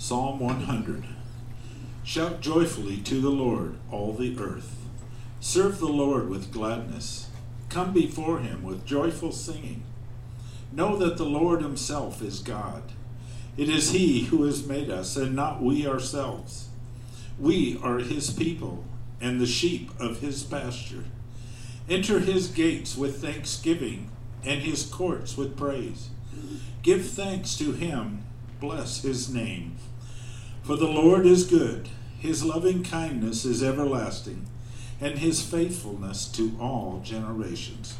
Psalm 100. Shout joyfully to the Lord, all the earth. Serve the Lord with gladness. Come before him with joyful singing. Know that the Lord himself is God. It is he who has made us, and not we ourselves. We are his people, and the sheep of his pasture. Enter his gates with thanksgiving, and his courts with praise. Give thanks to him, bless his name. For the Lord is good, his loving kindness is everlasting, and his faithfulness to all generations.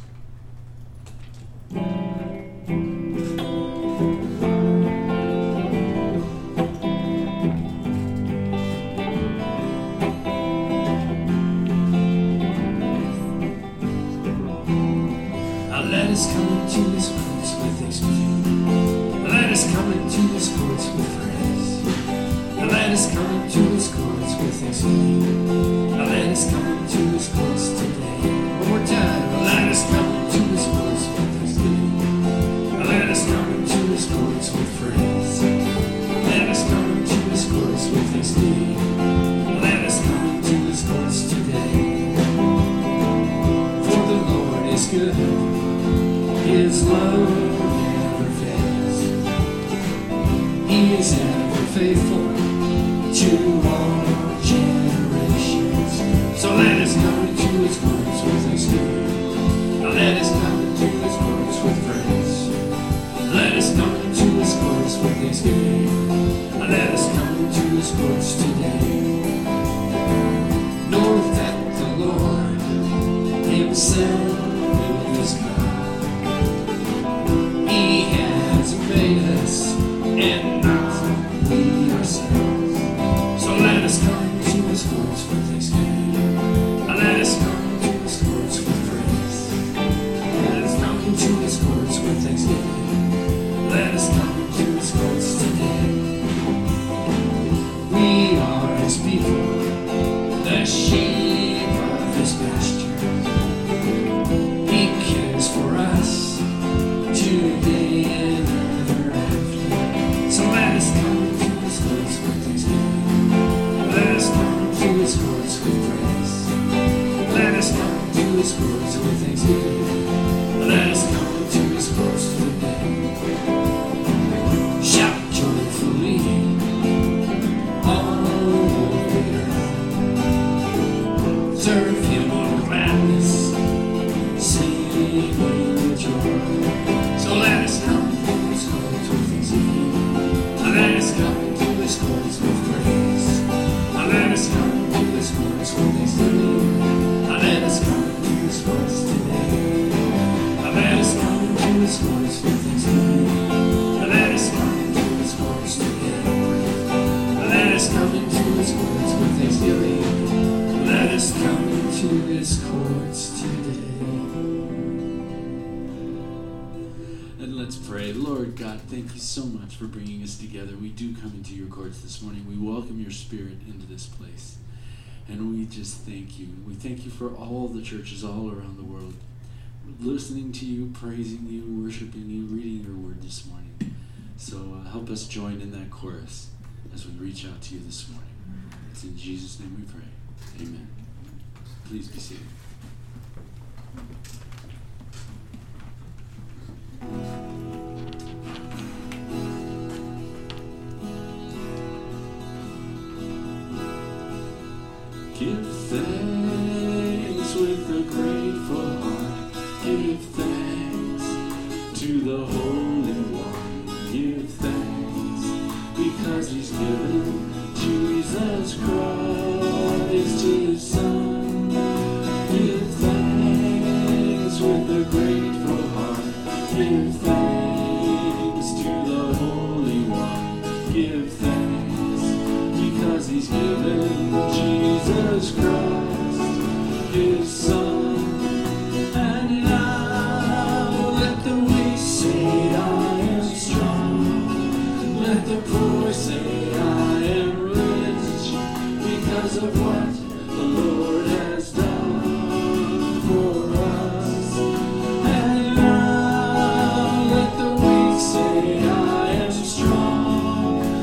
Let us come into his courts with thanksgiving. Let us come into his courts with praise. Let us come into his courts with thanksgiving. Let us come into his courts today. One more time. Let us come into his courts with thanksgiving. Let us come into his courts with praise. Let us come into his courts with thanksgiving. Let us come into his courts today. For the Lord is good. His love never fails. He is ever faithful to all generations. So let us come into his courts with thanksgiving. Let us come into his courts with praise. Let us come into his courts with thanksgiving. Let us come into his courts today. Know that the Lord himself is God. Made us and not we ourselves. So let us come into his courts with thanksgiving. Let us come into his courts with praise. Let us come into his courts with thanksgiving. Let us come into his courts today. We are his people, the sheep of his pasture. He cares for us today and so let us come into his courts with thanksgiving. Let us come into his courts with praise. Let us come into his courts with thanksgiving. Let us come into his courts today. Shout joyfully, all the earth. Serve him with gladness, sing with joy. So let us come into his courts with thanksgiving. Let us come into his courts with praise. Let us come into his courts with thanksgiving. Let us come into his courts today. Let us come into his courts with thanksgiving. Let us come into his courts today. Let us come into his courts with thanksgiving. Let us come into his courts today. And let's pray. Lord God, thank you so much for bringing us together. We do come into your courts this morning. We welcome your spirit into this place. And we just thank you. We thank you for all the churches all around the world, listening to you, praising you, worshiping you, reading your word this morning. So help us join in that chorus as we reach out to you this morning. It's in Jesus' name we pray. Amen. Please be seated. Give thanks with a grateful heart. Give thanks to the Holy One. Give thanks because he's given Jesus Christ, his Son. Give thanks with a grateful heart. Give thanks to the Holy One. Give thanks because he's given Jesus Christ, his Son. And now let the weak say I am strong. Let the poor say I am rich because of what the Lord has done for us. And now let the weak say I am strong. Let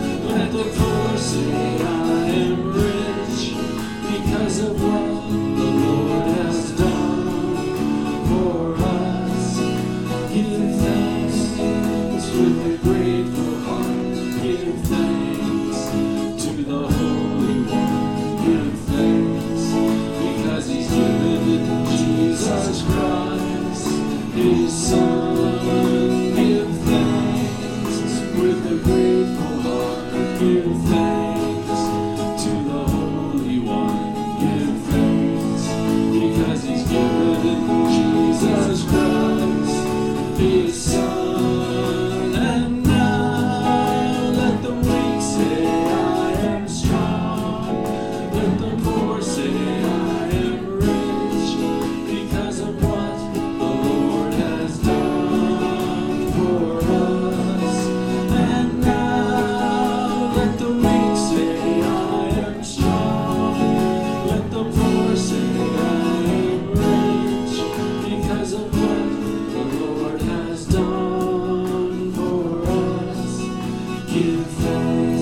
Let the poor say I am rich because of what the Lord has done for us. Give thanks with a grateful heart. Give thanks to the Holy One. Give thanks because He's given Jesus Christ, His Son. Give thanks with a grateful heart. Give thanks to the Holy One. Give thanks because He's given Jesus Christ, His Son. And now let the weak say I am strong. Let the poor say I am rich because of what the Lord has done for us. And now let the weak say I am strong. Let the poor say I am rich because of what the Lord has done for us. Give thanks.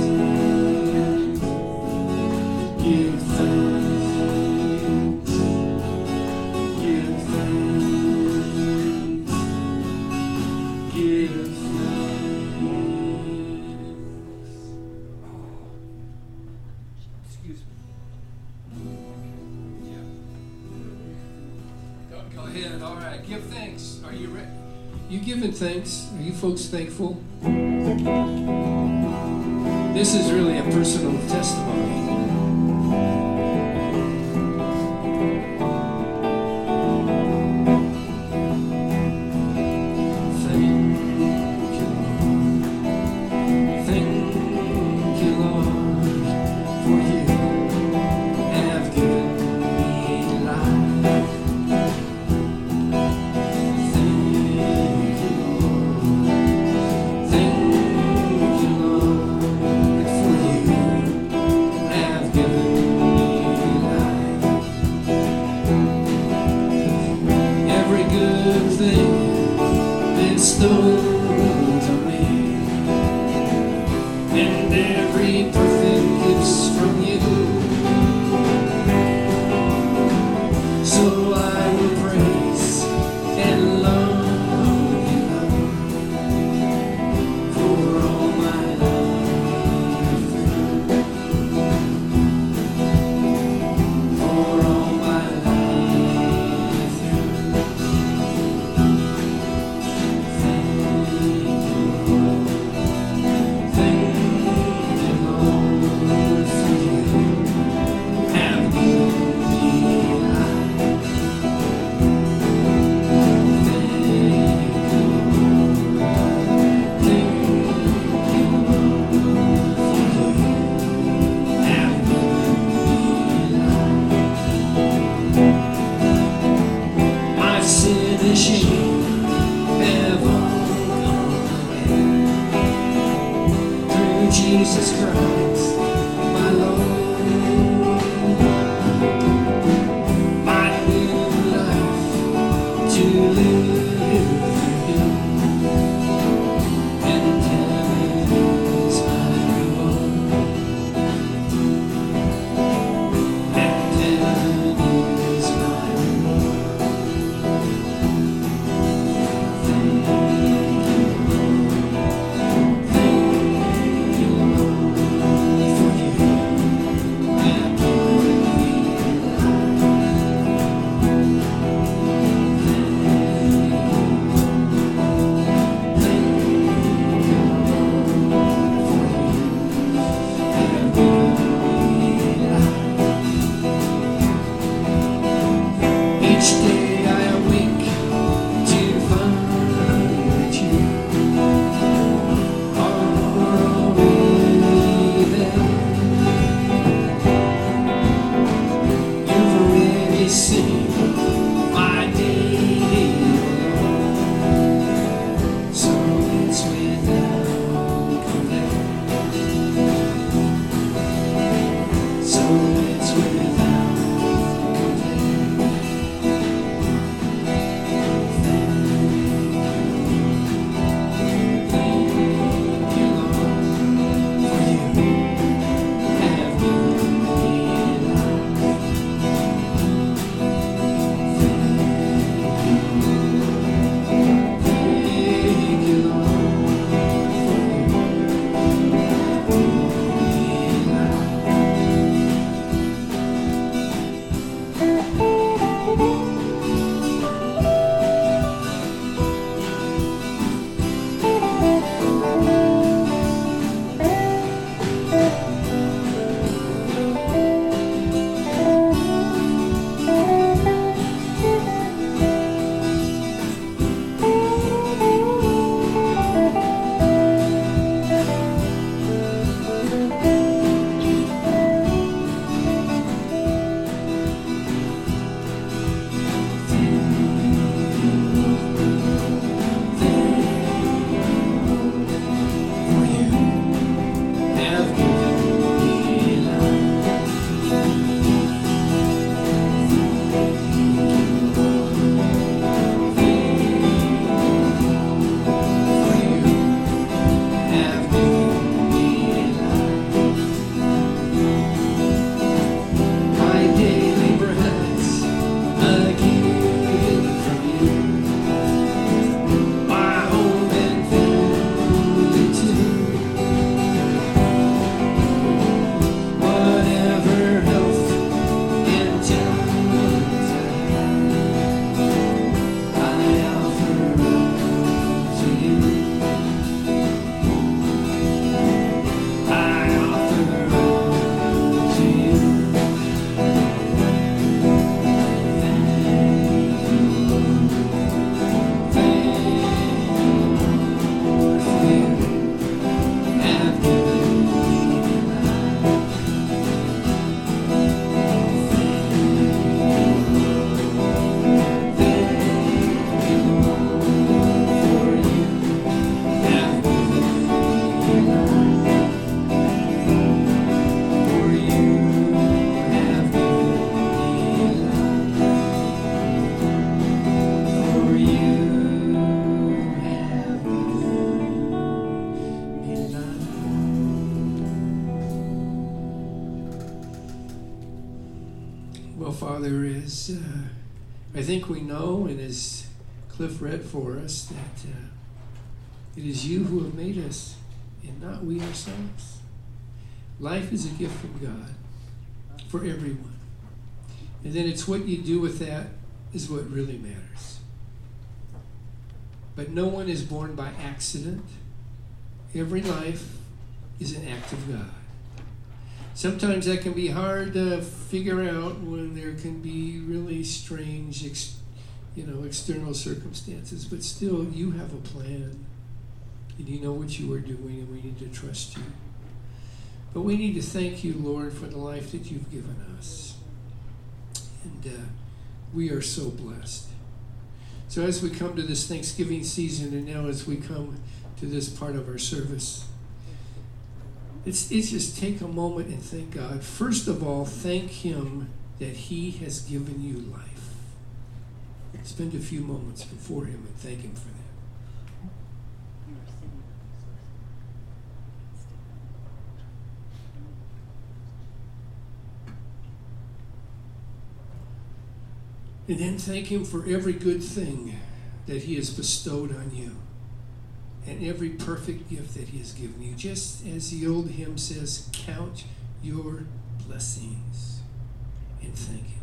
Give thanks. Give thanks. Give thanks. Excuse me. Go ahead. All right. Give thanks. Are you ready? You giving thanks? Are you folks thankful? This is really a personal testimony. Thank you, Lord, for you have given me life. Thank you, Lord. Thank you, Lord, for you have given me life. Every good thing bestowed on me, and every perfect gift's from you. So I will praise and love you, Lord, for all my life through. For all my life through. Thank you, Lord. Thank you, Lord, for you have given me life. Thank you, Lord. Thank you, Lord, for you have given me life. My sin and shame have all gone away through Jesus Christ, my Lord. My new life to live for you, and heaven is my reward, and heaven is my reward. Thank you, Lord. Thank you, Lord. Father, as I think we know, and as Cliff read for us, that it is you who have made us and not we ourselves. Life is a gift from God for everyone. And then it's what you do with that is what really matters. But no one is born by accident. Every life is an act of God. Sometimes that can be hard to figure out when there can be really strange, external circumstances. But still, you have a plan. And you know what you are doing, and we need to trust you. But we need to thank you, Lord, for the life that you've given us. And we are so blessed. So as we come to this Thanksgiving season, and now as we come to this part of our service, it's just take a moment and thank God. First of all, thank him that he has given you life. Spend a few moments before him and thank him for that. And then thank him for every good thing that he has bestowed on you and every perfect gift that he has given you. Just as the old hymn says, count your blessings and thank him.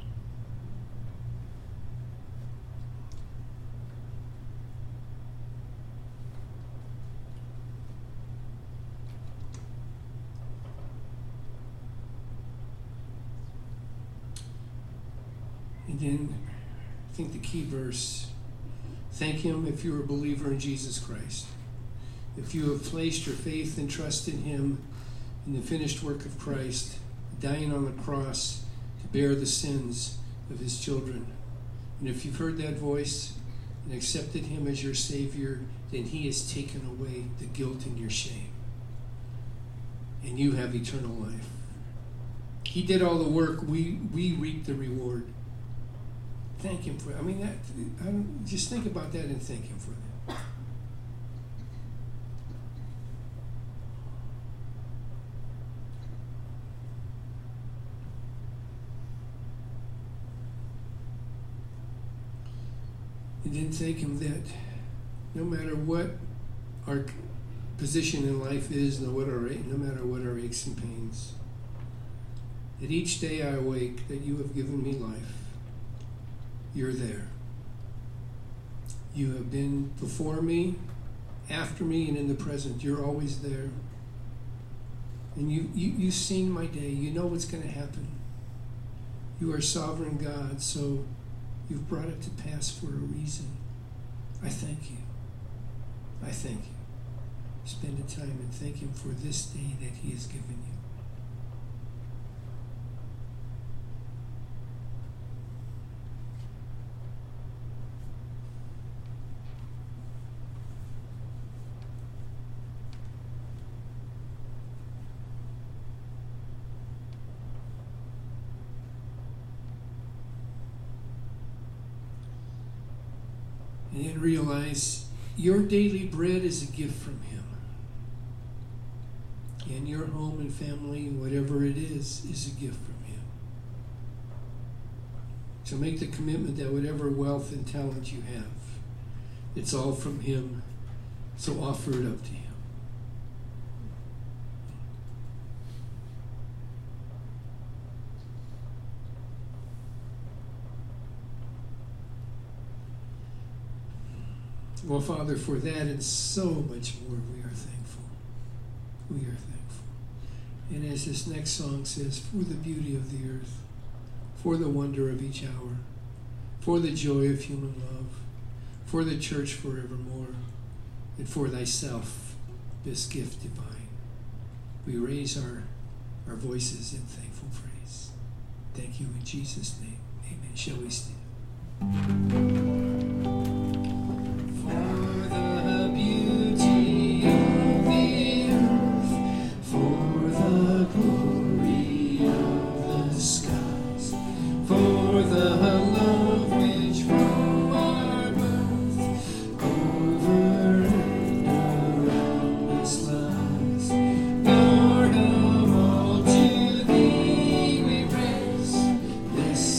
And then I think the key verse, thank him if you're a believer in Jesus Christ. If you have placed your faith and trust in him in the finished work of Christ, dying on the cross to bear the sins of his children. And if you've heard that voice and accepted him as your Savior, then he has taken away the guilt and your shame. And you have eternal life. He did all the work. We reap the reward. Thank him for that. Just think about that and thank him for that. And then thank him that no matter what our position in life is, no matter what our aches and pains, that each day I awake, that you have given me life. You're there. You have been before me, after me, and in the present. You're always there. And you've seen my day. You know what's going to happen. You are sovereign God, so you've brought it to pass for a reason. I thank you. I thank you. Spend the time and thank him for this day that he has given you. And then realize your daily bread is a gift from him. And your home and family, whatever it is a gift from him. So make the commitment that whatever wealth and talent you have, it's all from him. So offer it up to him. Well, Father, for that and so much more, we are thankful. We are thankful. And as this next song says, for the beauty of the earth, for the wonder of each hour, for the joy of human love, for the church forevermore, and for thyself, this gift divine, we raise our voices in thankful praise. Thank you in Jesus' name. Amen. Shall we stand? This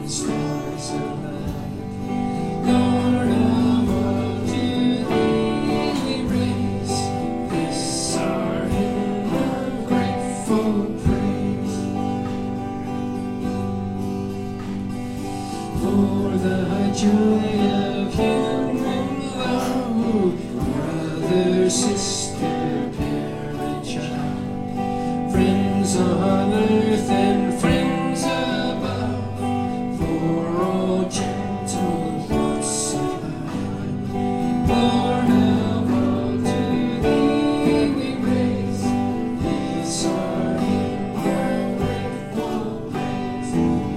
and stars alike. Lord of all, to thee we raise this our hymn of grateful praise. For the joy of human love, brother, sister, parent, child, friends on earth and friends above, for all gentle thoughts sublime. Lord of all, to thee we raise this our hymn of grateful praise.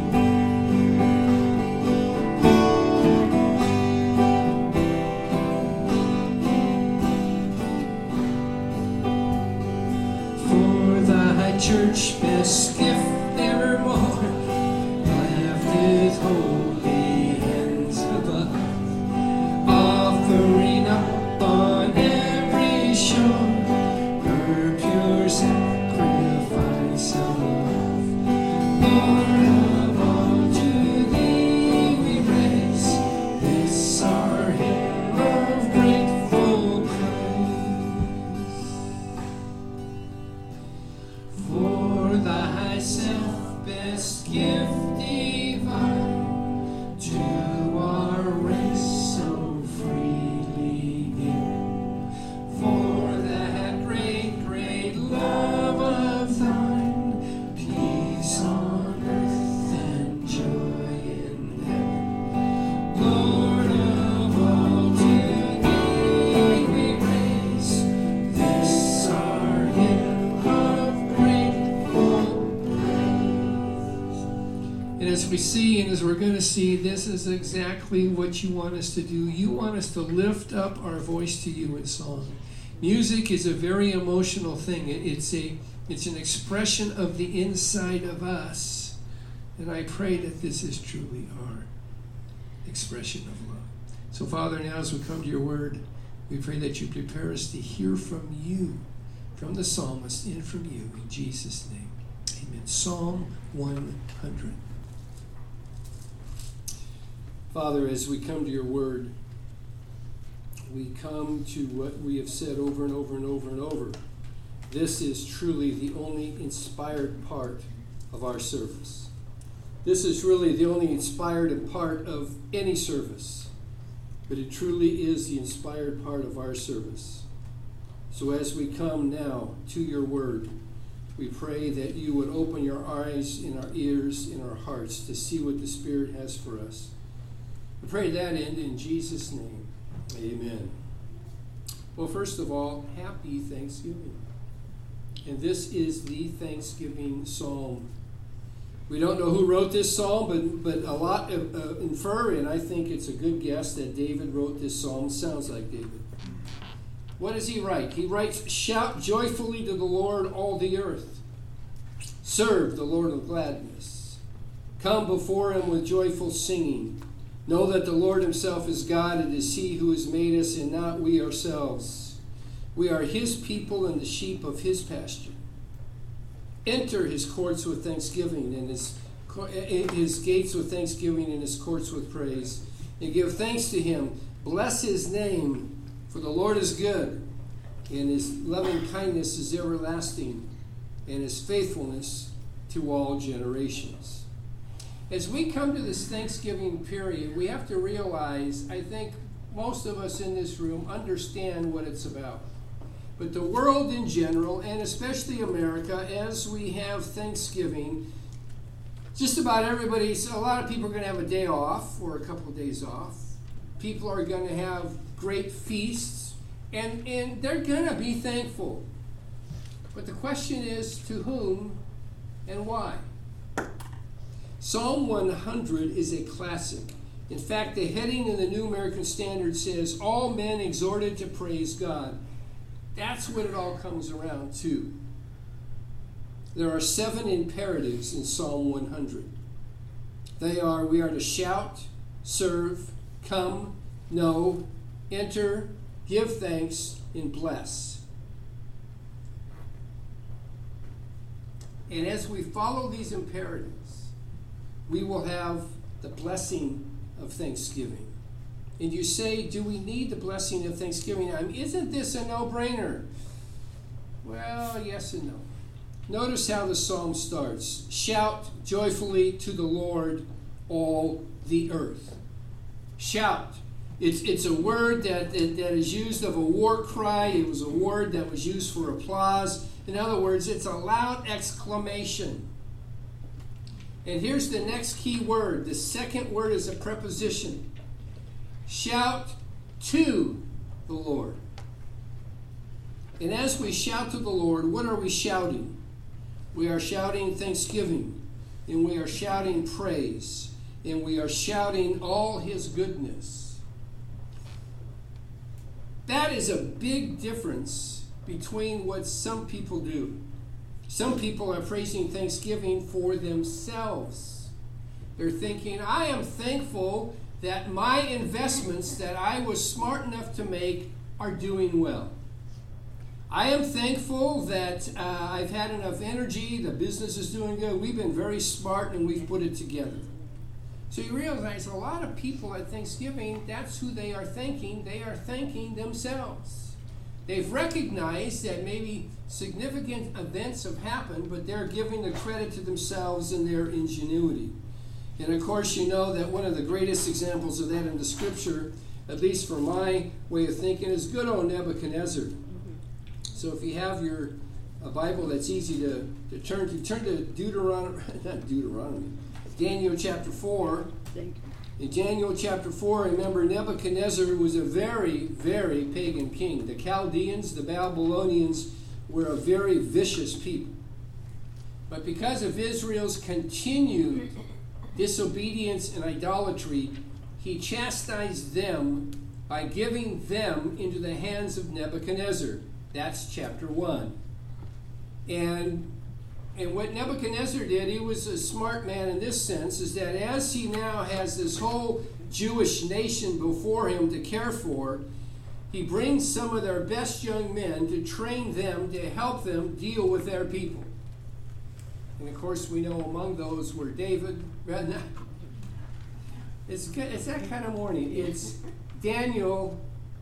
For thy church best gift evermore, laughteth holy hands above, offering up on every shore her pure sacrifice of love. Lord of all, to thee we raise this our hymn of grateful praise. For thyself best gift divine, to our race so freely given. For that great, great love of thine, peace on earth and joy in heaven. Lord of all, to thee we raise this our hymn of grateful praise. And as we see, and as we're going to see, this is exactly what you want us to do. You want us to lift up our voice to you in song. Music is a very emotional thing. It's an expression of the inside of us. And I pray that this is truly our expression of love. So, Father, now as we come to your word, we pray that you prepare us to hear from you, from the psalmist, and from you. In Jesus' name, amen. Psalm 100. Father, as we come to your word, we come to what we have said over and over and over and over. This is truly the only inspired part of our service. This is really the only inspired part of any service, but it truly is the inspired part of our service. So as we come now to your word, we pray that you would open your eyes and our ears and our hearts to see what the Spirit has for us. We pray that end in Jesus' name. Amen. Well, first of all, happy Thanksgiving. And this is the Thanksgiving psalm. We don't know who wrote this psalm, but a lot infer, and I think it's a good guess that David wrote this psalm. It sounds like David. What does he write? He writes, "Shout joyfully to the Lord, all the earth. Serve the Lord with gladness. Come before him with joyful singing. Know that the Lord himself is God. It is he who has made us and not we ourselves. We are his people and the sheep of his pasture. Enter his courts with thanksgiving and his gates with thanksgiving and his courts with praise. And give thanks to him. Bless his name, for the Lord is good, and his loving kindness is everlasting, and his faithfulness to all generations." As we come to this Thanksgiving period, we have to realize, I think most of us in this room understand what it's about. But the world in general, and especially America, as we have Thanksgiving, just about everybody, a lot of people are going to have a day off or a couple of days off. People are going to have great feasts, and they're going to be thankful. But the question is, to whom and why? Psalm 100 is a classic. In fact, the heading in the New American Standard says, "All men exhorted to praise God." That's what it all comes around to. There are 7 imperatives in Psalm 100. They are, we are to shout, serve, come, know, enter, give thanks, and bless. And as we follow these imperatives, we will have the blessing of thanksgiving. And you say, do we need the blessing of thanksgiving? Isn't this a no-brainer? Well, yes and no. Notice how the psalm starts. Shout joyfully to the Lord, all the earth. Shout. It's a word that is used of a war cry. It was a word that was used for applause. In other words, it's a loud exclamation. And here's the next key word. The second word is a preposition. Shout to the Lord. And as we shout to the Lord, what are we shouting? We are shouting thanksgiving, and we are shouting praise, and we are shouting all his goodness. That is a big difference between what some people do. Some people are praising thanksgiving for themselves. They're thinking, I am thankful that my investments that I was smart enough to make are doing well. I am thankful that I've had enough energy, the business is doing good, we've been very smart and we've put it together. So you realize a lot of people at Thanksgiving, that's who they are thanking. They are thanking themselves. They've recognized that maybe significant events have happened, but they're giving the credit to themselves and their ingenuity. And of course, you know that one of the greatest examples of that in the scripture, at least for my way of thinking, is good old Nebuchadnezzar. So if you have a Bible that's easy to turn to Deuteronomy, Daniel chapter 4. Thank you. In Daniel chapter 4, remember Nebuchadnezzar was a very, very pagan king. The Chaldeans, the Babylonians, were a very vicious people. But because of Israel's continued disobedience and idolatry, he chastised them by giving them into the hands of Nebuchadnezzar. That's chapter 1. And what Nebuchadnezzar did, he was a smart man in this sense, is that as he now has this whole Jewish nation before him to care for, he brings some of their best young men to train them, to help them deal with their people. And of course, we know among those were David. It's that kind of morning. It's Daniel,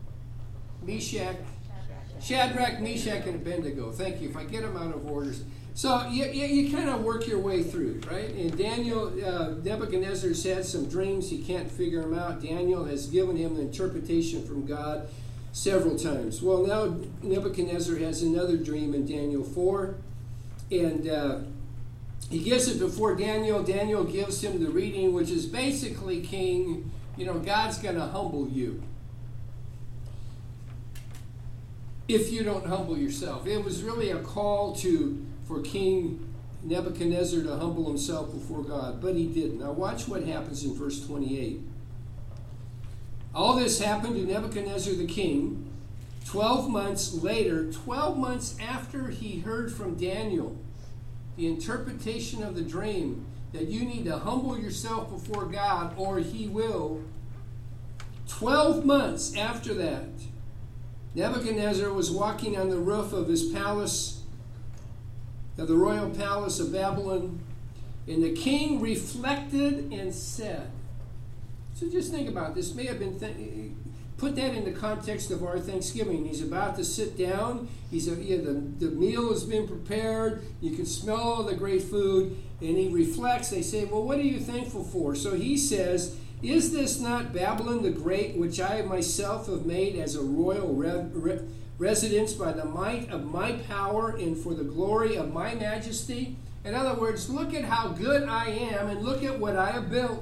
Shadrach, Meshach, and Abednego. Thank you. If I get them out of order. So you kind of work your way through, right? And Daniel, Nebuchadnezzar's had some dreams. He can't figure them out. Daniel has given him the interpretation from God several times. Well, now Nebuchadnezzar has another dream in Daniel 4. And he gives it before Daniel. Daniel gives him the reading, which is basically, King, God's going to humble you if you don't humble yourself. It was really a call for King Nebuchadnezzar to humble himself before God, but he didn't. Now watch what happens in verse 28. All this happened to Nebuchadnezzar the king 12 months later, 12 months after he heard from Daniel the interpretation of the dream, that you need to humble yourself before God or he will. 12 months after that, Nebuchadnezzar was walking on the roof of his palace, of the royal palace of Babylon, and the king reflected and said, so just think about this. May have been put that in the context of our Thanksgiving. He's about to sit down. The meal has been prepared. You can smell all the great food. And he reflects. They say, well, what are you thankful for? So he says, is this not Babylon the Great, which I myself have made as a royal residence by the might of my power and for the glory of my majesty? In other words, look at how good I am and look at what I have built.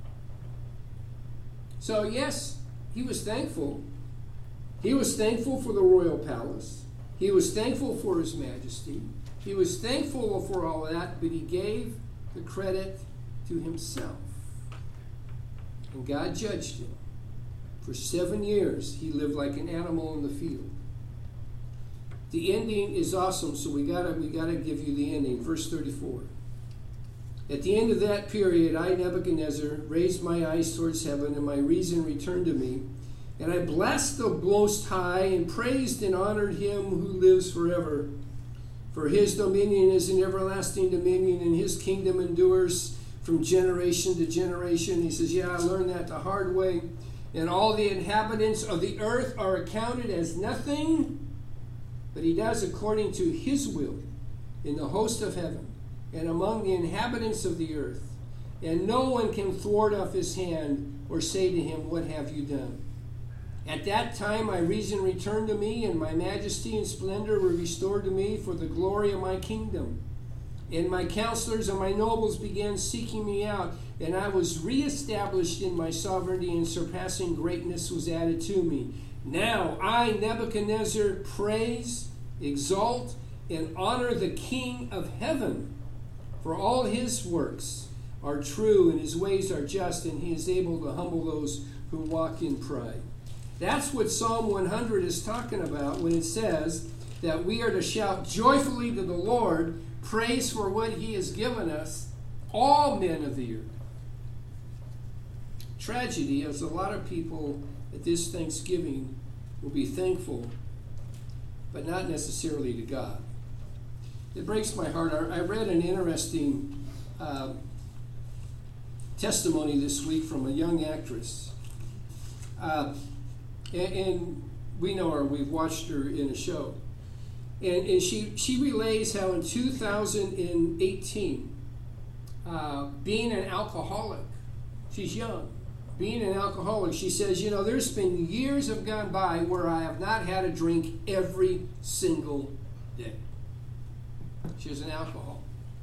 So yes, he was thankful. He was thankful for the royal palace. He was thankful for his majesty. He was thankful for all that, but he gave the credit to himself. And God judged him. For 7 years, he lived like an animal in the field. The ending is awesome, so we gotta give you the ending. Verse 34. At the end of that period, I, Nebuchadnezzar, raised my eyes towards heaven, and my reason returned to me. And I blessed the Most High, and praised and honored him who lives forever. For his dominion is an everlasting dominion, and his kingdom endures from generation to generation. He says, yeah, I learned that the hard way. And all the inhabitants of the earth are accounted as nothing, but he does according to his will in the host of heaven and among the inhabitants of the earth. And no one can thwart off his hand or say to him, what have you done? At that time my reason returned to me, and my majesty and splendor were restored to me for the glory of my kingdom. And my counselors and my nobles began seeking me out, and I was reestablished in my sovereignty, and surpassing greatness was added to me. Now I, Nebuchadnezzar, praise, exalt, and honor the King of heaven, for all his works are true, and his ways are just, and he is able to humble those who walk in pride. That's what Psalm 100 is talking about when it says that we are to shout joyfully to the Lord, praise for what he has given us, all men of the earth. Tragedy is a lot of people at this Thanksgiving will be thankful, but not necessarily to God. It breaks my heart. I read an interesting testimony this week from a young actress. And we know her, we've watched her in a show. And she relays how in 2018, being an alcoholic, she's young, being an alcoholic, she says, there's been years have gone by where I have not had a drink every single day. She was an alcoholic.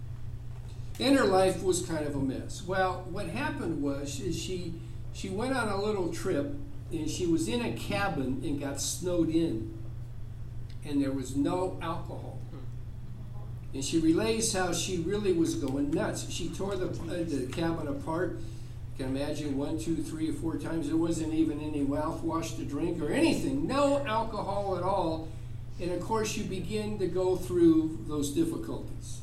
And her life was kind of a mess. Well, what happened was is she went on a little trip, and she was in a cabin and got snowed in, and there was no alcohol. And she relays how she really was going nuts. She tore the cabin apart. You can imagine 1, 2, 3, or 4 times. There wasn't even any mouthwash to drink or anything. No alcohol at all. And of course, you begin to go through those difficulties.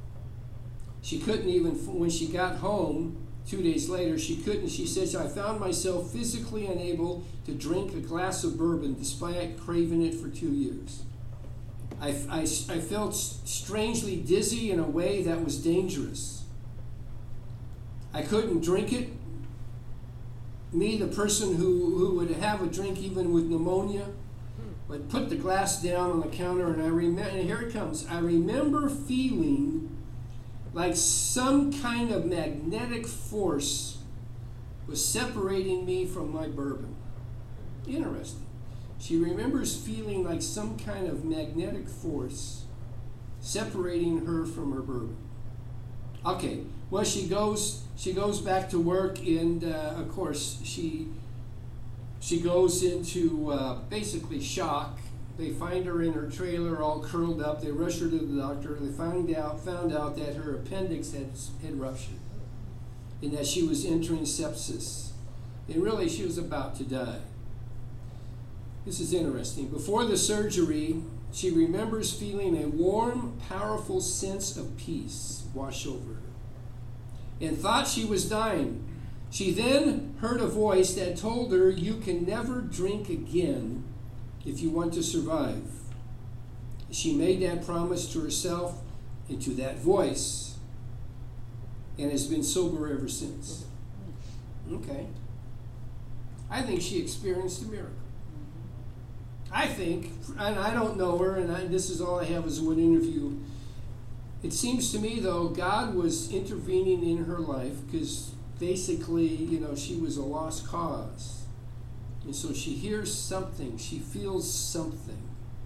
She couldn't even, when she got home, 2 days later, she couldn't. She says, I found myself physically unable to drink a glass of bourbon despite craving it for 2 years. I felt strangely dizzy in a way that was dangerous. I couldn't drink it. Me, the person who would have a drink even with pneumonia, would put the glass down on the counter, and and here it comes. I remember feeling like some kind of magnetic force was separating me from my bourbon. Interesting. She remembers feeling like some kind of magnetic force separating her from her bourbon. Okay, well, she goes back to work, and of course she goes into basically shock. They find her in her trailer all curled up. They rush her to the doctor. They found out that her appendix had ruptured and that she was entering sepsis. And really, she was about to die. This is interesting. Before the surgery, she remembers feeling a warm, powerful sense of peace wash over her and thought she was dying. She then heard a voice that told her, you can never drink again if you want to survive. She made that promise to herself and to that voice, and has been sober ever since. Okay. I think she experienced a miracle. I think, and I don't know her, and this is all I have is one interview. It seems to me, though, God was intervening in her life because basically, she was a lost cause. And so she hears something, she feels something.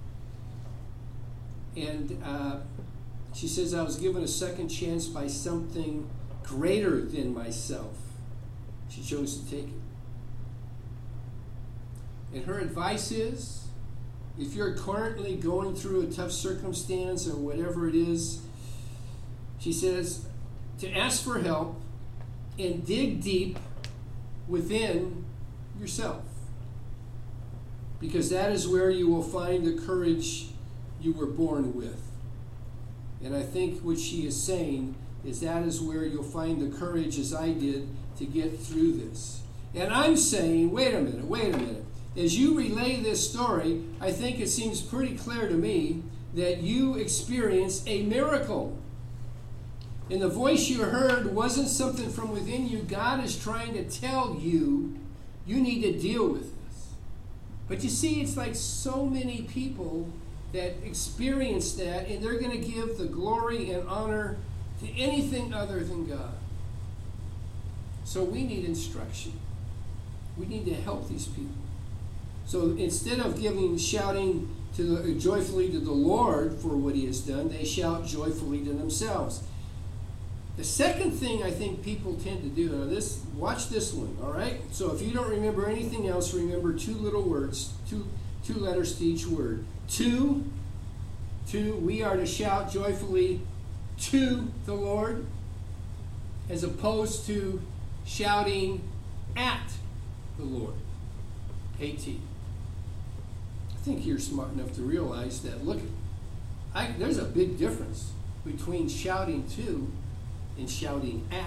And she says, I was given a second chance by something greater than myself. She chose to take it. And her advice is, if you're currently going through a tough circumstance or whatever it is, she says, to ask for help and dig deep within yourself. Because that is where you will find the courage you were born with. And I think what she is saying is that is where you'll find the courage, as I did, to get through this. And I'm saying, wait a minute. As you relay this story, I think it seems pretty clear to me that you experienced a miracle. And the voice you heard wasn't something from within you. God is trying to tell you, you need to deal with this. But you see, it's like so many people that experience that, and they're going to give the glory and honor to anything other than God. So we need instruction. We need to help these people. So instead of shouting joyfully to the Lord for what he has done, they shout joyfully to themselves. The second thing I think people tend to do, now watch this one, all right? So if you don't remember anything else, remember two little words, two letters to each word. To, we are to shout joyfully to the Lord, as opposed to shouting at the Lord. A-T. I think you're smart enough to realize that, look, there's a big difference between shouting to and shouting at.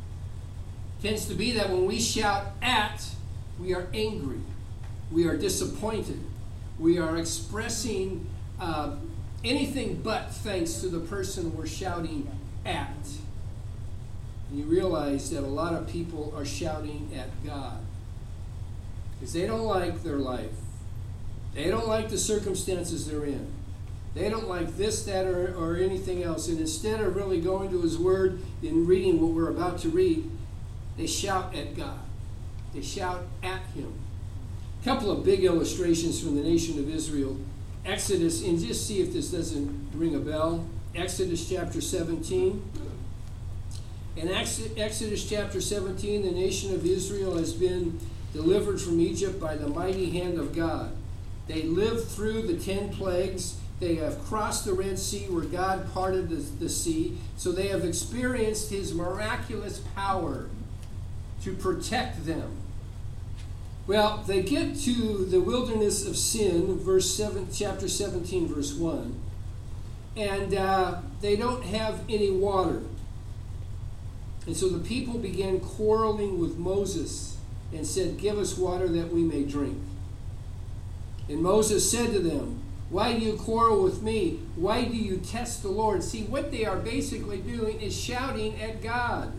It tends to be that when we shout at, we are angry, we are disappointed, we are expressing anything but thanks to the person we're shouting at. And you realize that a lot of people are shouting at God because they don't like their life. They don't like the circumstances they're in. They don't like this, that, or anything else. And instead of really going to his word and reading what we're about to read, they shout at God. They shout at him. A couple of big illustrations from the nation of Israel. Exodus, and just see if this doesn't ring a bell. Exodus chapter 17. In Exodus chapter 17, the nation of Israel has been delivered from Egypt by the mighty hand of God. They lived through the 10 plagues. They have crossed the Red Sea where God parted the sea. So they have experienced his miraculous power to protect them. Well, they get to the wilderness of Sin, chapter 17, verse 1. And they don't have any water. And so the people began quarreling with Moses and said, "Give us water that we may drink." And Moses said to them, "Why do you quarrel with me? Why do you test the Lord?" See, what they are basically doing is shouting at God.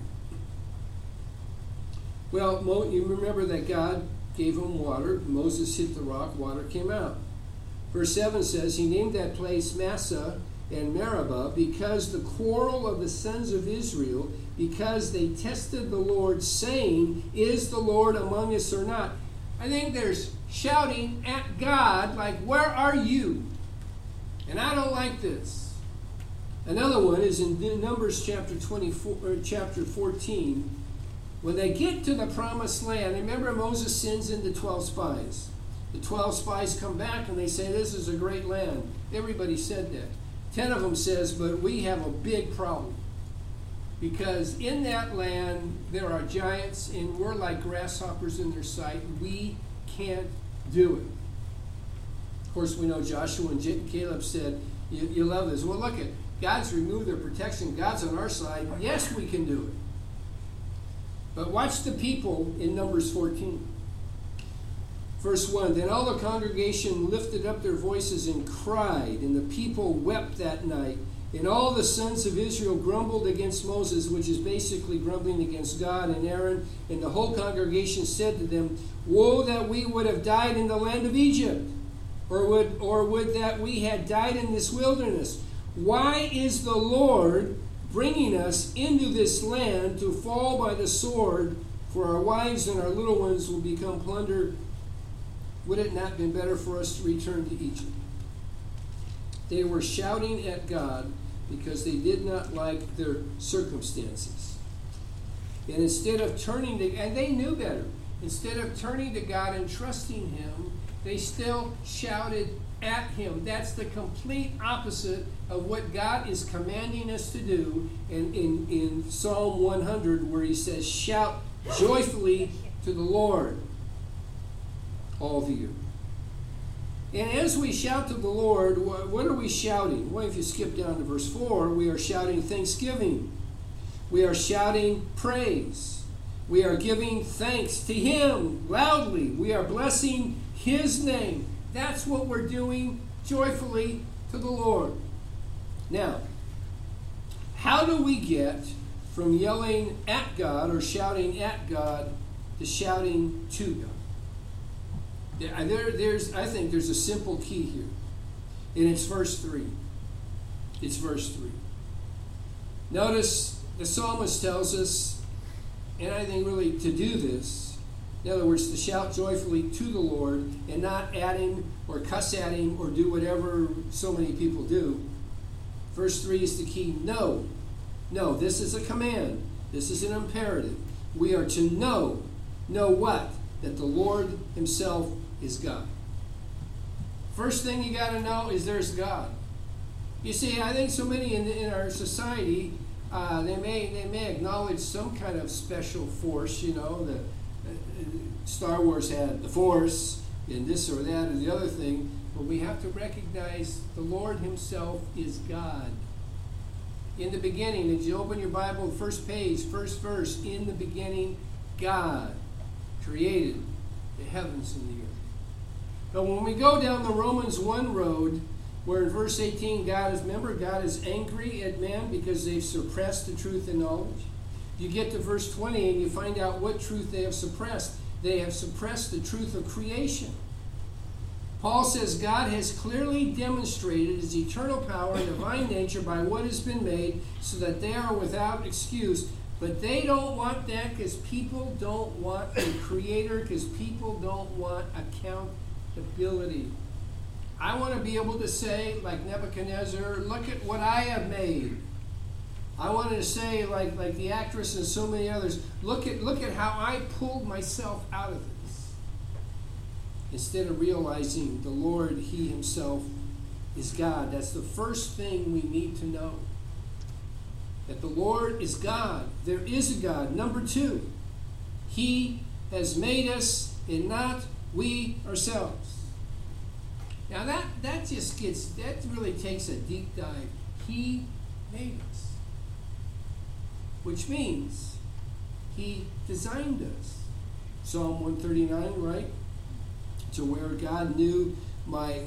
Well, you remember that God gave them water. Moses hit the rock, water came out. Verse 7 says, he named that place Massah and Meribah because the quarrel of the sons of Israel, because they tested the Lord, saying, "Is the Lord among us or not?" I think there's shouting at God, like, "Where are you?" And I don't like this. Another one is in Numbers chapter 24, or chapter 14. When they get to the promised land, remember Moses sends in the 12 spies. The 12 spies come back and they say, "This is a great land." Everybody said that. 10 of them says, "But we have a big problem. Because in that land there are giants and we're like grasshoppers in their sight. We can't do it." Of course, we know Joshua and Caleb said, you love this. Well, look at God's removed their protection. God's on our side. Yes, we can do it. But watch the people in Numbers 14. Verse 1, "Then all the congregation lifted up their voices and cried, and the people wept that night. And all the sons of Israel grumbled against Moses," which is basically grumbling against God and Aaron. "And the whole congregation said to them, 'Woe that we would have died in the land of Egypt, or would that we had died in this wilderness. Why is the Lord bringing us into this land to fall by the sword? For our wives and our little ones will become plunder. Would it not have been better for us to return to Egypt?'" They were shouting at God because they did not like their circumstances. And instead of turning to, and they knew better, instead of turning to God and trusting him, they still shouted at him. That's the complete opposite of what God is commanding us to do in Psalm 100, where he says, "Shout joyfully to the Lord, all of you." And as we shout to the Lord, what are we shouting? Well, if you skip down to verse 4, we are shouting thanksgiving. We are shouting praise. We are giving thanks to him loudly. We are blessing his name. That's what we're doing joyfully to the Lord. Now, How do we get from yelling at God or shouting at God to shouting to God? I think there's a simple key here. And it's verse 3. It's verse 3. Notice the psalmist tells us, and I think really to do this, in other words, to shout joyfully to the Lord and not at Him or cuss at Him or do whatever so many people do. Verse 3 is the key. No, this is a command. This is an imperative. We are to know what? That the Lord Himself is God. First thing you got to know is there's God. You see, I think so many in our society, they may acknowledge some kind of special force. You know, Star Wars had the Force and this or that or the other thing, but we have to recognize the Lord Himself is God. In the beginning, as you open your Bible, first page, first verse, in the beginning, God created the heavens and the earth. But when we go down the Romans 1 road, where in verse 18 God is angry at men because they've suppressed the truth and knowledge. You get to verse 20 and you find out what truth they have suppressed. They have suppressed the truth of creation. Paul says God has clearly demonstrated His eternal power and divine nature by what has been made so that they are without excuse. But they don't want that because people don't want a creator, because people don't want accountability. I want to be able to say, like Nebuchadnezzar, look at what I have made. I wanted to say, like the actress and so many others, look at how I pulled myself out of this. Instead of realizing the Lord, He Himself is God. That's the first thing we need to know. That the Lord is God. There is a God. Number 2, He has made us and not we ourselves. Now that really takes a deep dive. He made us. Which means He designed us. Psalm 139, right? To where God knew my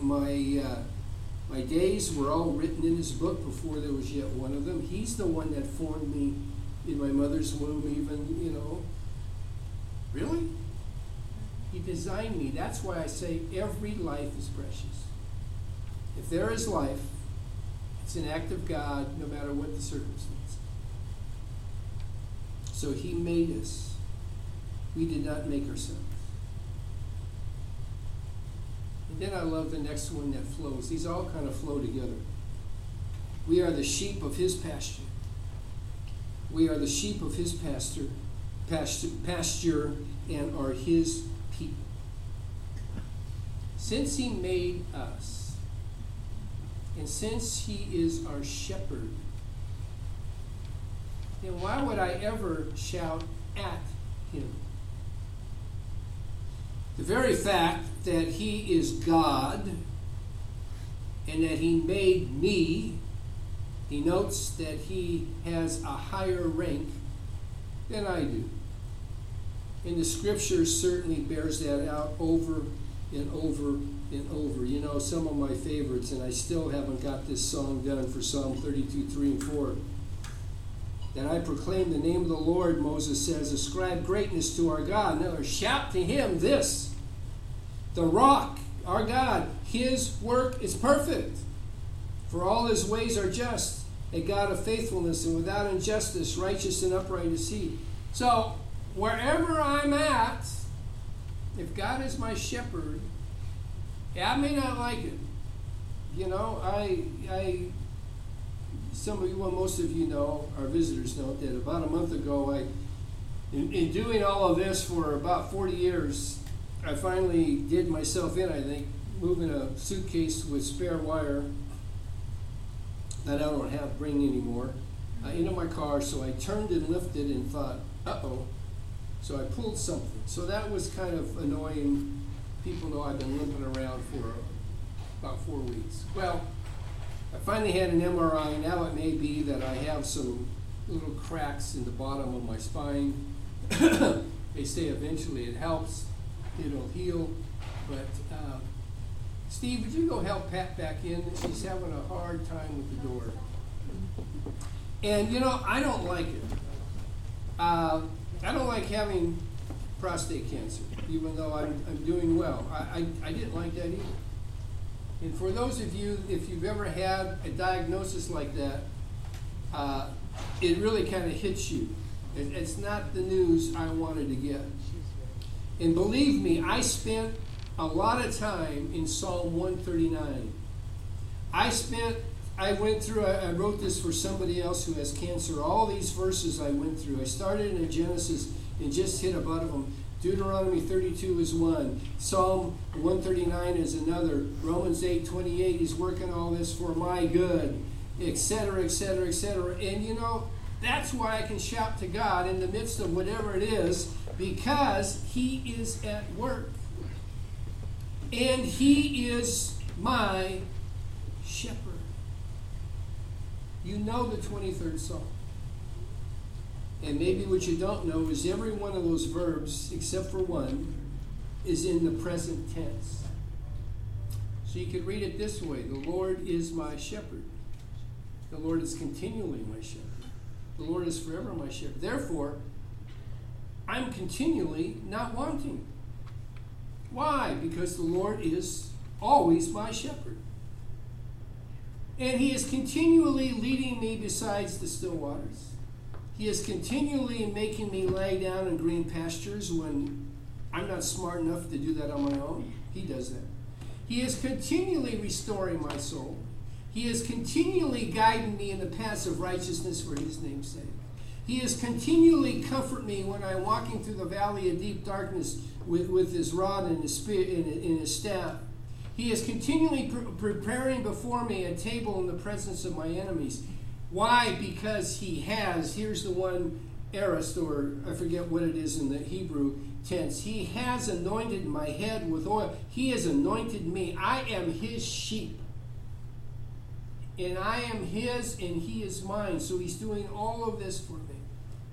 days were all written in His book before there was yet one of them. He's the one that formed me in my mother's womb, even, Really? He designed me. That's why I say every life is precious. If there is life, it's an act of God, no matter what the circumstance. So He made us. We did not make ourselves. And then I love the next one that flows. These all kind of flow together. We are the sheep of His pasture. We are the sheep of His pasture and are His people. Since He made us, and since He is our shepherd, then why would I ever shout at Him? The very fact that He is God and that He made me denotes that He has a higher rank than I do. And the Scripture certainly bears that out over and over and over. You know, some of my favorites, and I still haven't got this song done for Psalm 32, 3 and 4. That I proclaim the name of the Lord, Moses says, ascribe greatness to our God. In other words, shout to Him this. The rock, our God, His work is perfect. For all His ways are just. A God of faithfulness and without injustice, righteous and upright is He. So, wherever I'm at, if God is my shepherd, I may not like it. You know, most of you know, our visitors know, that about a month ago, in doing all of this for about 40 years, I finally did myself in, I think, moving a suitcase with spare wire that I don't bring anymore into my car. So I turned and lifted and thought, uh-oh. So I pulled something. So that was kind of annoying. People know I've been limping around for about 4 weeks. Well, I finally had an MRI. Now it may be that I have some little cracks in the bottom of my spine. They say eventually it helps. It'll heal. But Steve, would you go help Pat back in? She's having a hard time with the door. And, I don't like it. I don't like having prostate cancer, even though I'm doing well. I didn't like that either. And for those of you, if you've ever had a diagnosis like that, it really kind of hits you. It's not the news I wanted to get. And believe me, I spent a lot of time in Psalm 139. I went through, I wrote this for somebody else who has cancer. All these verses I went through. I started in Genesis and just hit a bunch of them. Deuteronomy 32 is one. Psalm 139 is another. Romans 8:28, he's working all this for my good, etc., etc., etc. And that's why I can shout to God in the midst of whatever it is, because he is at work. And he is my shepherd. You know the 23rd Psalm. And maybe what you don't know is every one of those verbs, except for one, is in the present tense. So you could read it this way: the Lord is my shepherd. The Lord is continually my shepherd. The Lord is forever my shepherd. Therefore, I'm continually not wanting. Why? Because the Lord is always my shepherd. And he is continually leading me beside the still waters. He is continually making me lie down in green pastures when I'm not smart enough to do that on my own. He does that. He is continually restoring my soul. He is continually guiding me in the paths of righteousness for his name's sake. He is continually comfort me when I'm walking through the valley of deep darkness with his rod and his spear and his staff. He is continually preparing before me a table in the presence of my enemies. Why? Because he has, here's the one, Arist, or I forget what it is in the Hebrew tense. He has anointed my head with oil. He has anointed me. I am his sheep. And I am his and he is mine. So he's doing all of this for me.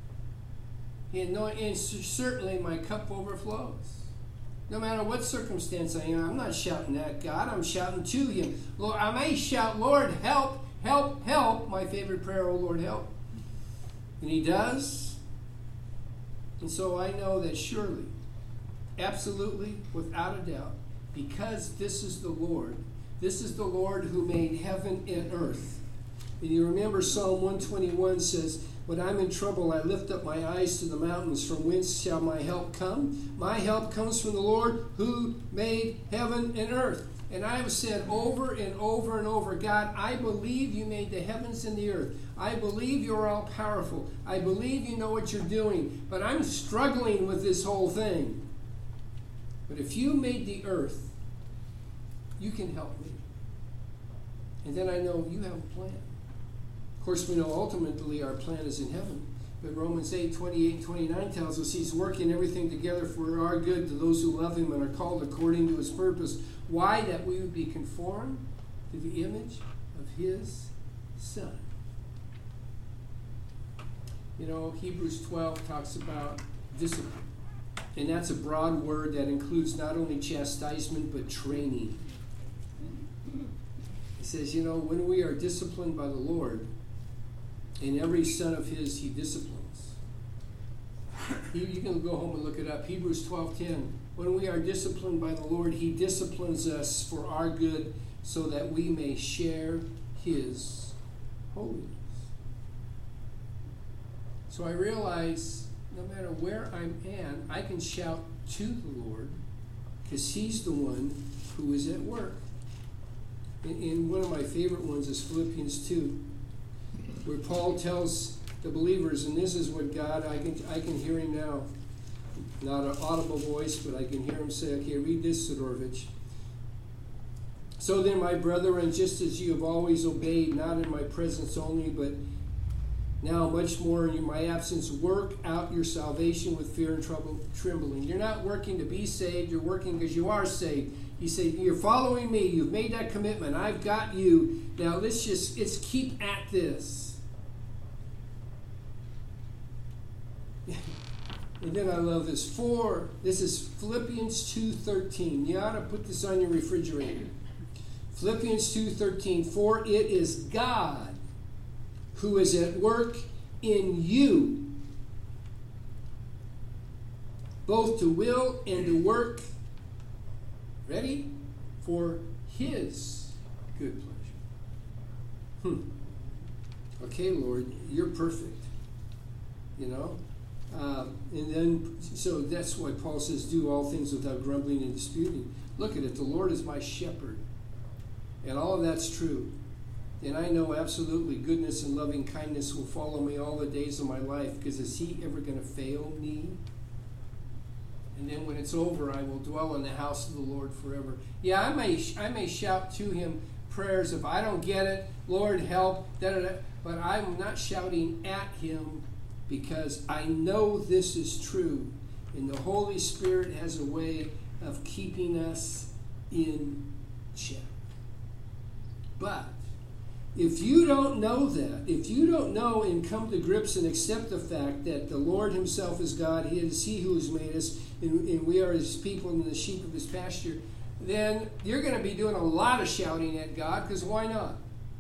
And certainly my cup overflows. No matter what circumstance I am, I'm not shouting at God. I'm shouting to him. Lord, I may shout, Lord, help, help, help. My favorite prayer, oh Lord, help. And he does. And so I know that surely, absolutely, without a doubt, because this is the Lord who made heaven and earth. And you remember Psalm 121 says, when I'm in trouble, I lift up my eyes to the mountains. From whence shall my help come? My help comes from the Lord who made heaven and earth. And I have said over and over and over, God, I believe you made the heavens and the earth. I believe you're all powerful. I believe you know what you're doing. But I'm struggling with this whole thing. But if you made the earth, you can help me. And then I know you have a plan. Of course, we know ultimately our plan is in heaven. But Romans 8:28 and 29 tells us he's working everything together for our good to those who love him and are called according to his purpose. Why? That we would be conformed to the image of his Son. Hebrews 12 talks about discipline. And that's a broad word that includes not only chastisement, but training. It says, when we are disciplined by the Lord, and every son of his he disciplines. You can go home and look it up. Hebrews 12:10. When we are disciplined by the Lord, he disciplines us for our good so that we may share his holiness. So I realize no matter where I'm at, I can shout to the Lord because he's the one who is at work. And one of my favorite ones is Philippians 2. Where Paul tells the believers, and this is what God, I can hear him now, not an audible voice, but I can hear him say, okay, read this, Sidorovich. So then, my brethren, just as you have always obeyed, not in my presence only, but now much more in my absence, work out your salvation with fear and trembling. You're not working to be saved, you're working because you are saved. He said, you're following me, you've made that commitment, I've got you. Now let's keep at this. And then I love this. This is Philippians 2:13. You ought to put this on your refrigerator. Philippians 2:13. For it is God who is at work in you, both to will and to work, ready, for his good pleasure. Okay, Lord, you're perfect. You know? And then, so that's why Paul says, do all things without grumbling and disputing. Look at it. The Lord is my shepherd. And all of that's true. And I know absolutely goodness and loving kindness will follow me all the days of my life, because is he ever going to fail me? And then when it's over, I will dwell in the house of the Lord forever. Yeah, I may shout to him prayers if I don't get it, Lord help, da-da-da, but I'm not shouting at him, because I know this is true. And the Holy Spirit has a way of keeping us in check. But if you don't know that, if you don't know and come to grips and accept the fact that the Lord himself is God, he is he who has made us, and we are his people and the sheep of his pasture, then you're going to be doing a lot of shouting at God, because why not?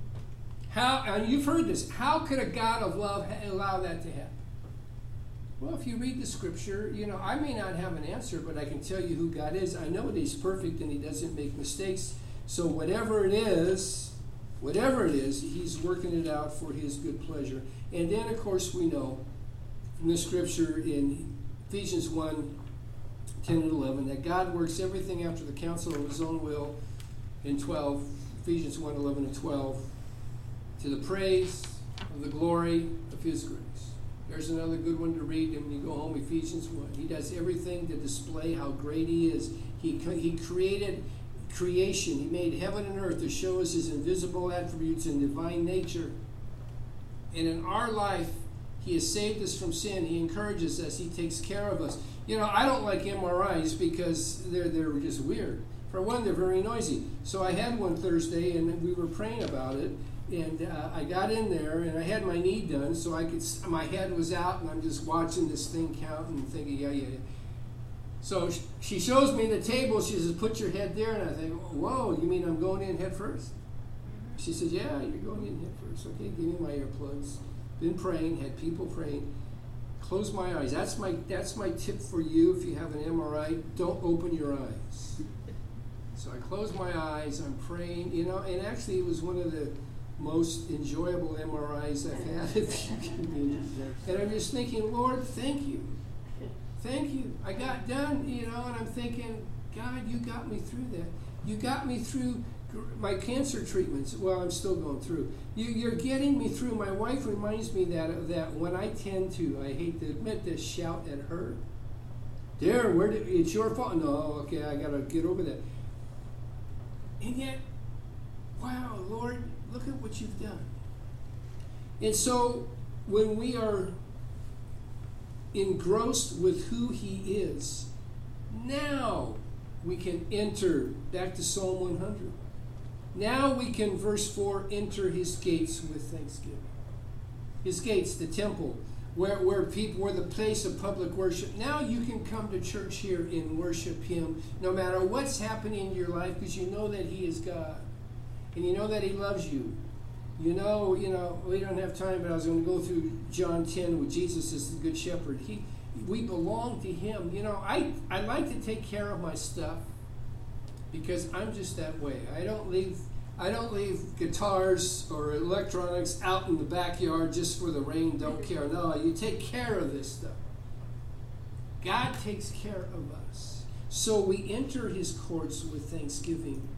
And you've heard this, how could a God of love allow that to happen? Well, if you read the scripture, you know, I may not have an answer, but I can tell you who God is. I know that he's perfect and he doesn't make mistakes. So whatever it is, he's working it out for his good pleasure. And then, of course, we know from the scripture in Ephesians 1, 10 and 11, that God works everything after the counsel of his own will. In 12, Ephesians 1, 11 and 12, to the praise of the glory of his grace. There's another good one to read when you go home, Ephesians 1. He does everything to display how great he is. He created creation. He made heaven and earth to show us his invisible attributes and divine nature. And in our life, he has saved us from sin. He encourages us. He takes care of us. You know, I don't like MRIs because they're just weird. For one, they're very noisy. So I had one Thursday, and we were praying about it. And I got in there, and I had my knee done, so my head was out, and I'm just watching this thing count and thinking, yeah. So she shows me the table. She says, put your head there. And I think, whoa, you mean I'm going in head first? She says, yeah, you're going in head first. Okay, give me my earplugs. Been praying, had people praying. Close my eyes. That's my tip for you if you have an MRI. Don't open your eyes. So I close my eyes. I'm praying, you know, and actually it was one of the most enjoyable MRIs I've had, if you can imagine. And I'm just thinking, Lord, thank you. Thank you. I got done, you know, and I'm thinking, God, you got me through that. You got me through my cancer treatments. Well, I'm still going through. You're getting me through. My wife reminds me that when I tend to, I hate to admit this, shout at her. There, it's your fault. No, okay, I got to get over that. And yet, wow, Lord, look at what you've done. And so when we are engrossed with who he is, now we can enter, back to Psalm 100. Now we can, verse 4, enter his gates with thanksgiving. His gates, the temple, where people were the place of public worship. Now you can come to church here and worship him no matter what's happening in your life, because you know that he is God. And you know that he loves you. You know, we don't have time, but I was going to go through John 10 with Jesus as the good shepherd. We belong to him. You know, I like to take care of my stuff because I'm just that way. I don't leave guitars or electronics out in the backyard just for the rain, don't care. No, you take care of this stuff. God takes care of us. So we enter his courts with thanksgiving.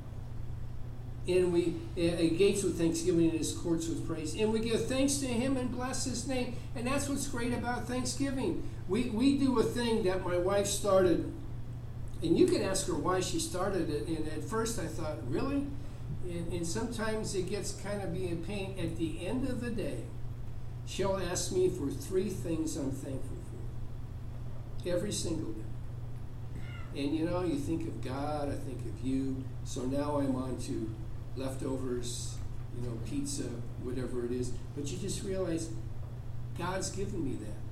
And we gates with thanksgiving and his courts with praise. And we give thanks to him and bless his name. And that's what's great about Thanksgiving. We do a thing that my wife started. And you can ask her why she started it. And at first I thought, really? And sometimes it gets kind of being a pain. At the end of the day, she'll ask me for 3 things I'm thankful for. Every single day. And you know, you think of God, I think of you. So now I'm on to leftovers, you know, pizza, whatever it is. But you just realize God's given me that.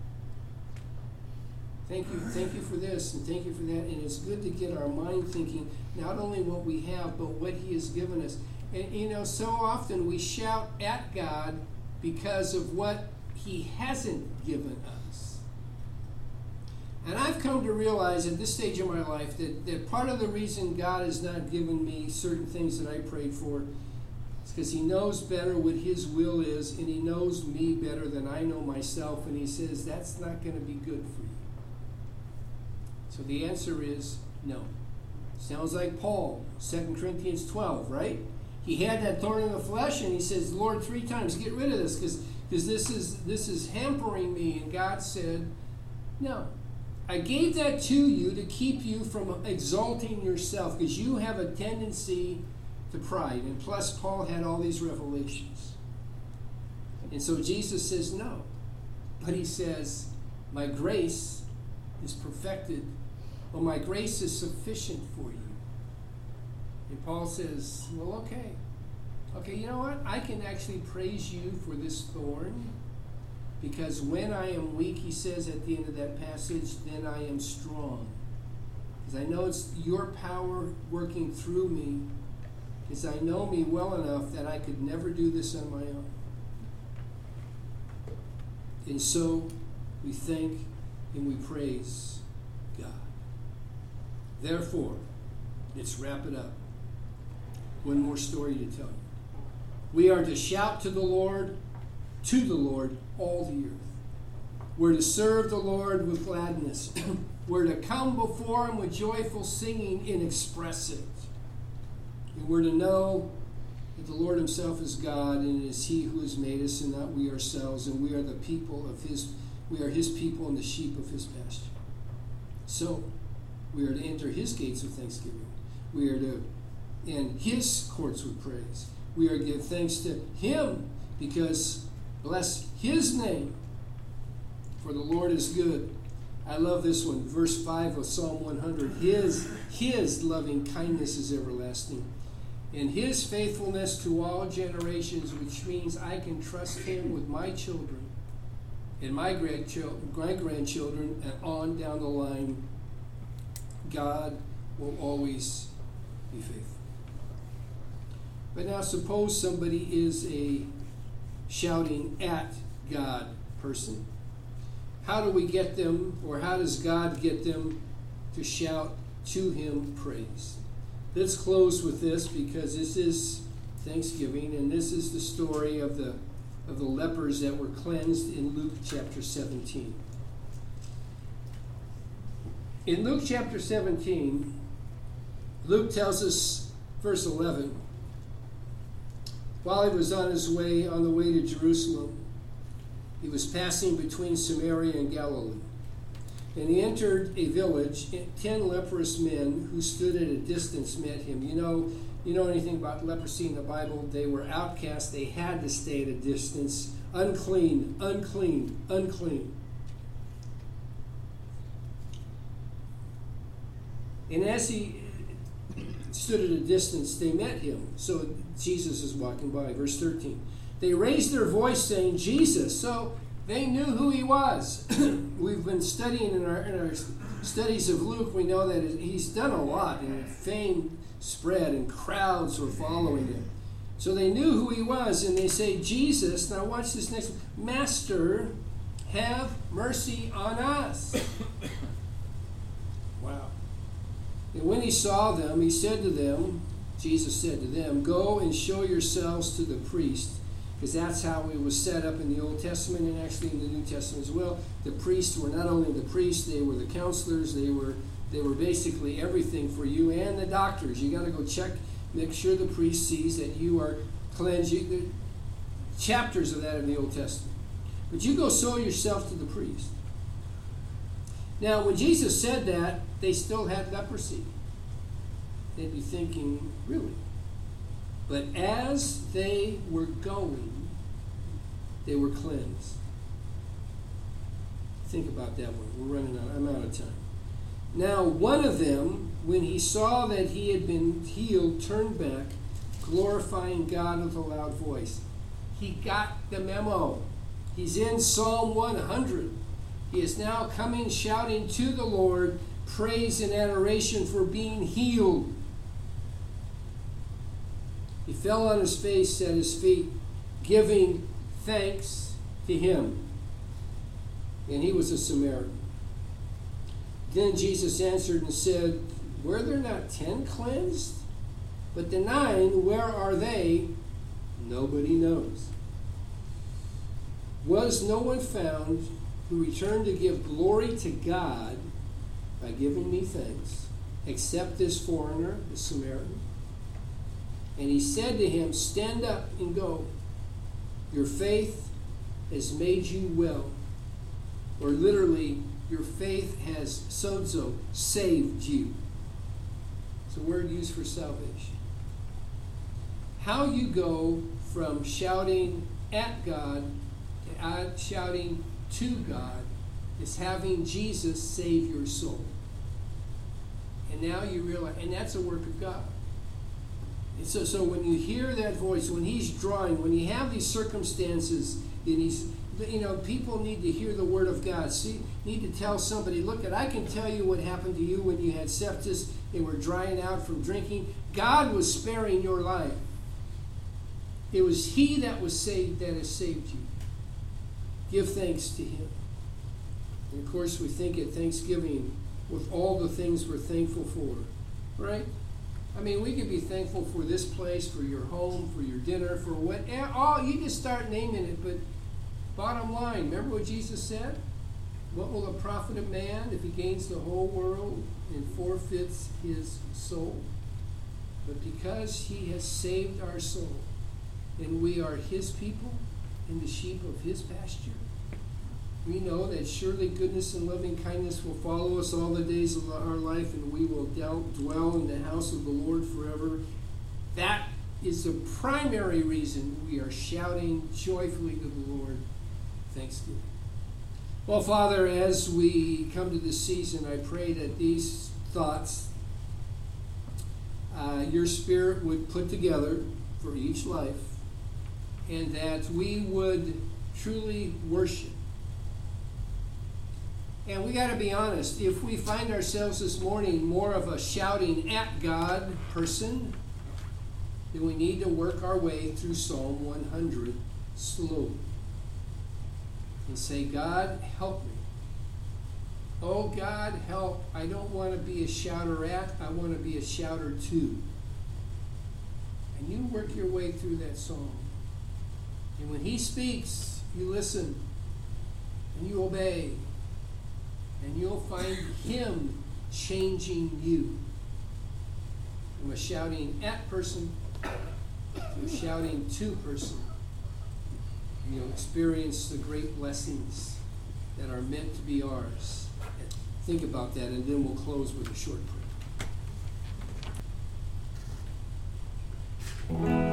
Thank you for this, and thank you for that. And it's good to get our mind thinking not only what we have, but what he has given us. And you know, so often we shout at God because of what he hasn't given us. And I've come to realize at this stage of my life that part of the reason God has not given me certain things that I prayed for is because he knows better what his will is, and he knows me better than I know myself, and he says that's not going to be good for you. So the answer is no. Sounds like Paul, 2 Corinthians 12, right? He had that thorn in the flesh, and he says, Lord, 3 times, get rid of this, because this is hampering me. And God said, no. I gave that to you to keep you from exalting yourself, because you have a tendency to pride. And plus, Paul had all these revelations. And so Jesus says no. But he says, my grace is perfected. Well, my grace is sufficient for you. And Paul says, well, okay. Okay, you know what? I can actually praise you for this thorn, because when I am weak, he says at the end of that passage, then I am strong. Because I know it's your power working through me, because I know me well enough that I could never do this on my own. And so we thank and we praise God. Therefore, let's wrap it up. One more story to tell you. We are to shout to the Lord, all the earth. We're to serve the Lord with gladness. We're to come before him with joyful singing and express it. And we're to know that the Lord himself is God, and it is he who has made us and not we ourselves, and we are the people of we are his people and the sheep of his pasture. So, we are to enter his gates with thanksgiving. We are to in his courts with praise. We are to give thanks to him, because bless his name, for the Lord is good. I love this one, verse 5 of Psalm 100. His loving kindness is everlasting, and his faithfulness to all generations, which means I can trust him with my children and my grandchildren, and on down the line. God will always be faithful. But now suppose somebody is a shouting at God person. How do we get them, or how does God get them to shout to him praise? Let's close with this, because this is Thanksgiving, and this is the story of the lepers that were cleansed in Luke chapter 17. In Luke chapter 17, Luke tells us, verse 11, while he was on the way to Jerusalem, he was passing between Samaria and Galilee. And he entered a village. 10 leprous men who stood at a distance met him. You know anything about leprosy in the Bible? They were outcasts. They had to stay at a distance. Unclean, unclean, unclean. And as he stood at a distance, they met him. So Jesus is walking by. Verse 13. They raised their voice saying, Jesus. So they knew who he was. We've been studying in our studies of Luke. We know that he's done a lot, and fame spread, and crowds were following him. So they knew who he was, and they say, Jesus. Now watch this next one. Master, have mercy on us. Wow. And when he saw them, he said to them, Jesus said to them, go and show yourselves to the priest. Because that's how it was set up in the Old Testament, and actually in the New Testament as well. The priests were not only the priests, they were the counselors, they were basically everything for you, and the doctors. You got to go check, make sure the priest sees that you are cleansed. There are chapters of that in the Old Testament. But you go show yourself to the priest. Now, when Jesus said that, they still had leprosy. They'd be thinking, really? But as they were going, they were cleansed. Think about that one. We're running out. I'm out of time. Now, one of them, when he saw that he had been healed, turned back, glorifying God with a loud voice. He got the memo. He's in Psalm 100. He is now coming shouting to the Lord, praise and adoration for being healed. He fell on his face at his feet, giving thanks to him. And he was a Samaritan. Then Jesus answered and said, were there not 10 cleansed? But the 9, where are they? Nobody knows. Was no one found who returned to give glory to God by giving me thanks, except this foreigner, the Samaritan? And he said to him, stand up and go. Your faith has made you well. Or literally, your faith has sozo, saved you. It's a word used for salvation. How you go from shouting at God to shouting to God is having Jesus save your soul. And now you realize, and that's a work of God. And so when you hear that voice, when he's drawing, when you have these circumstances, and he's, people need to hear the word of God. See, need to tell somebody, look, I can tell you what happened to you when you had sepsis and were drying out from drinking. God was sparing your life. It was he that was saved, that has saved you. Give thanks to him. And of course, we think at Thanksgiving with all the things we're thankful for, right? I mean, we could be thankful for this place, for your home, for your dinner, for what. Oh, you just start naming it. But bottom line, remember what Jesus said? What will it profit a man if he gains the whole world and forfeits his soul? But because he has saved our soul, and we are his people and the sheep of his pasture, we know that surely goodness and loving kindness will follow us all the days of our life, and we will dwell in the house of the Lord forever. That is the primary reason we are shouting joyfully to the Lord, thanksgiving. Well, Father, as we come to this season, I pray that these thoughts, your Spirit would put together for each life, and that we would truly worship. And we got to be honest, if we find ourselves this morning more of a shouting at God person, then we need to work our way through Psalm 100 slowly. And say, God, help me. Oh, God, help. I don't want to be a shouter at, I want to be a shouter to. And you work your way through that song. And when he speaks, you listen and you obey. And you'll find him changing you from a shouting at person to a shouting to person. And you'll experience the great blessings that are meant to be ours. Think about that, and then we'll close with a short prayer.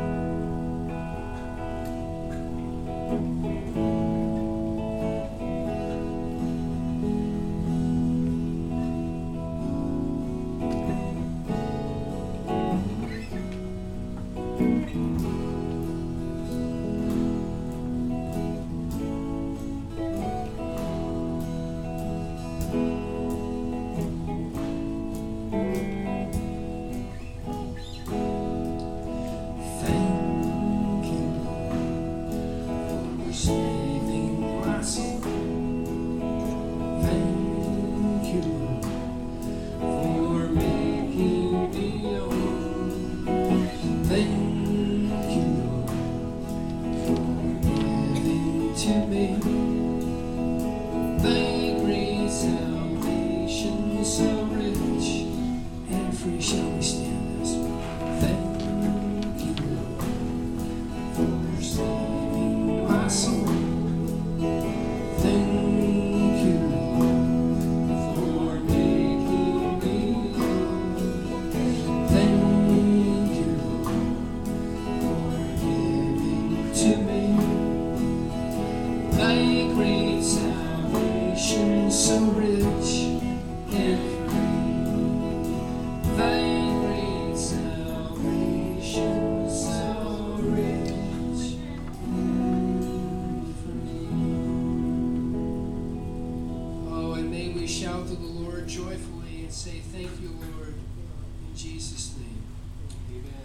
Shout to the Lord joyfully and say, thank you, Lord, in Jesus' name. Amen.